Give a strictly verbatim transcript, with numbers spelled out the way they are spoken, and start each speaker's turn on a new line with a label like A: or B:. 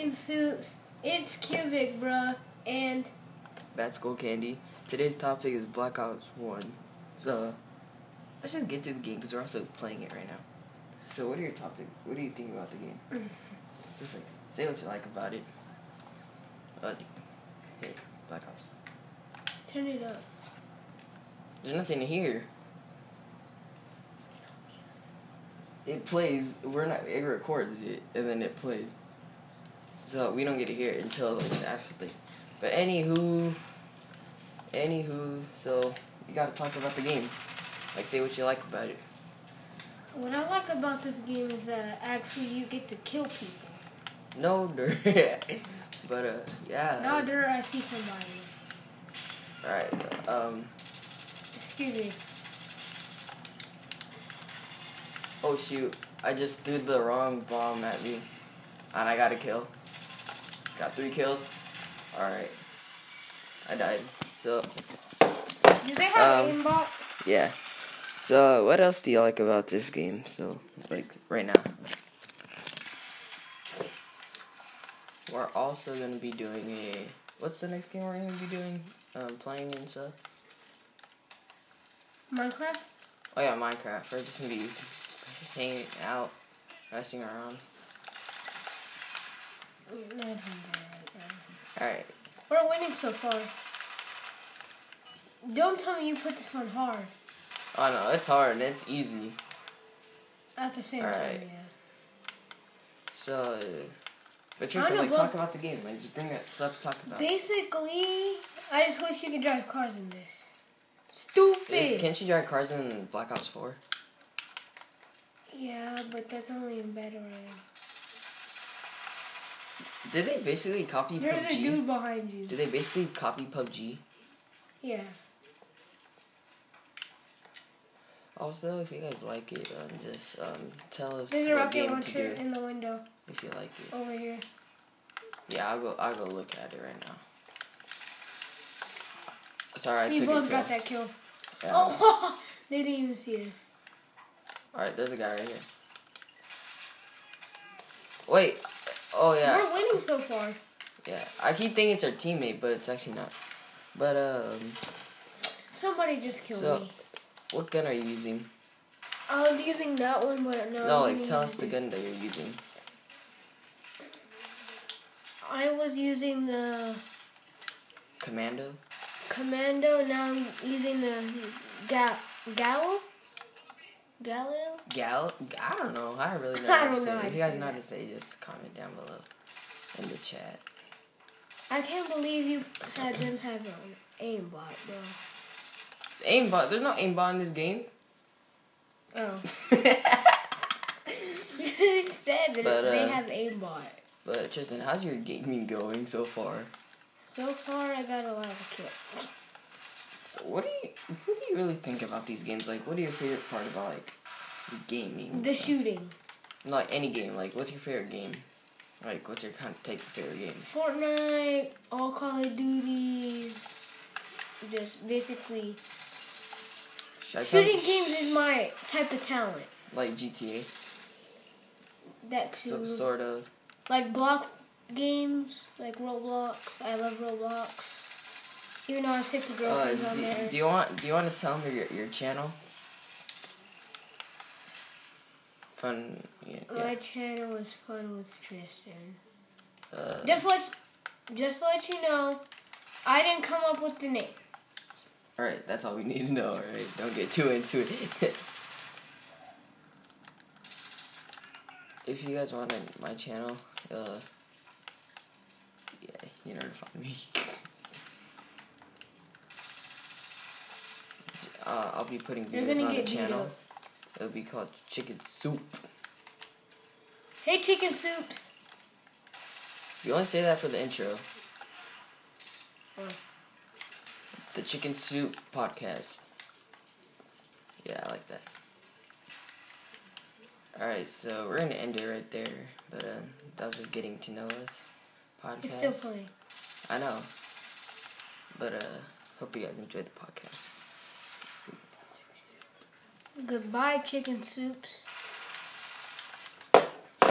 A: Chicken Soups. It's Cubic, bruh. And
B: Bad School Candy. Today's topic is Black Ops one. So, let's just get to the game because we're also playing it right now. So, what are your topic? What do you think about the game? Just like, say what you like about it. Uh, hey, Black Ops.
A: turn it up.
B: There's nothing to hear. It plays. We're not. It records it and then it plays. So we don't get to hear it until like the actual thing. But anywho, anywho, so you gotta talk about the game. Like, say what you like about it.
A: What I like about this game is that actually you get to kill people.
B: No, dirt. But uh, yeah.
A: Not dirt, I see somebody.
B: All right. Um.
A: Excuse me.
B: Oh shoot! I just threw the wrong bomb at me, and I got a kill. Got three kills. All right. I died. So.
A: Do they have
B: Um,
A: aimbot?
B: Yeah. So, what else do you like about this game? So, like, right now. We're also going to be doing a... What's the next game we're going to be doing? Um, playing and stuff?
A: Minecraft?
B: Oh, yeah, Minecraft. We're just going to be hanging out, messing around.
A: No, I don't do that.
B: Alright.
A: We're winning so far. Don't tell me you put this on hard.
B: Oh, no, it's hard and it's easy.
A: At the same
B: All
A: time,
B: right.
A: yeah.
B: So, uh, but
A: I
B: Tristan,
A: know,
B: like,
A: but-
B: talk about the game. Like, just bring up stuff to talk about.
A: Basically, I just wish you could drive cars in this. Stupid!
B: Eh, Can't you drive cars in Black Ops four?
A: Yeah, but that's only in Batarang.
B: Did they basically copy
A: There's
B: P U B G?
A: a dude behind you.
B: Did they basically copy P U B G?
A: Yeah.
B: Also, if you guys like it, um, just um, tell us
A: There's a
B: what
A: rocket
B: game to
A: launcher
B: do
A: in the window
B: if you like it.
A: over here.
B: Yeah, I'll go. I'll go look at it right now. Sorry, I
A: We
B: took it.
A: both got that kill.
B: Yeah.
A: Oh, they didn't even see us.
B: All right, there's a guy right here. Wait. Oh yeah.
A: We're winning so far.
B: Yeah. I keep thinking it's our teammate, but it's actually not. But um.
A: Somebody just killed
B: So,
A: me.
B: what gun are you using?
A: I was using that one, but no.
B: No,
A: I'm
B: like
A: gonna
B: tell
A: use
B: us the
A: it.
B: gun that you're using.
A: I was using the
B: Commando.
A: Commando. Now I'm using the Ga Gallo. Gallo.
B: Gal, I don't know. I really know
A: I
B: how to
A: don't
B: say
A: know
B: it.
A: how
B: If
A: to
B: you guys
A: say
B: know how
A: that.
B: to say it, just comment down below in the chat.
A: I can't believe you had them have an aimbot, bro.
B: Aimbot. There's no aimbot in this game.
A: Oh. You said that
B: But,
A: they
B: uh,
A: have aimbot.
B: But Tristan, how's your gaming going so far?
A: So far, I got a lot of kills.
B: So what do you what do you really think about these games? Like, what are your favorite part about like gaming?
A: The
B: stuff?
A: shooting.
B: Like any game. Like, what's your favorite game? Like, what's your kind of take your favorite game?
A: Fortnite, all Call of Duties, just basically
B: Should I
A: shooting
B: tell-
A: games is my type of talent.
B: Like G T A.
A: That too.
B: So, sort of.
A: Like block games, like Roblox. I love Roblox. Even though I have six
B: Uh,
A: girlfriends on
B: do,
A: there.
B: do you want do you want to tell me your your channel? Fun. Yeah.
A: My
B: yeah.
A: channel is Fun with Tristan.
B: Uh,
A: Just let, just to let you know, I didn't come up with the name.
B: all right, that's all we need to know. All right, don't get too into it. If you guys want my channel, uh, yeah, you know where to find me. uh, I'll be putting
A: You're
B: videos
A: gonna
B: on the
A: get beat
B: channel.
A: up.
B: It'll be called Chicken Soup.
A: Hey, Chicken Soups.
B: You only say that for the intro.
A: Oh.
B: The Chicken Soup podcast. Yeah, I like that. Alright, so we're gonna end it right there. But um, that was just getting to know us podcast.
A: It's still playing.
B: I know. But uh, hope you guys enjoyed the podcast.
A: Goodbye, Chicken Soups.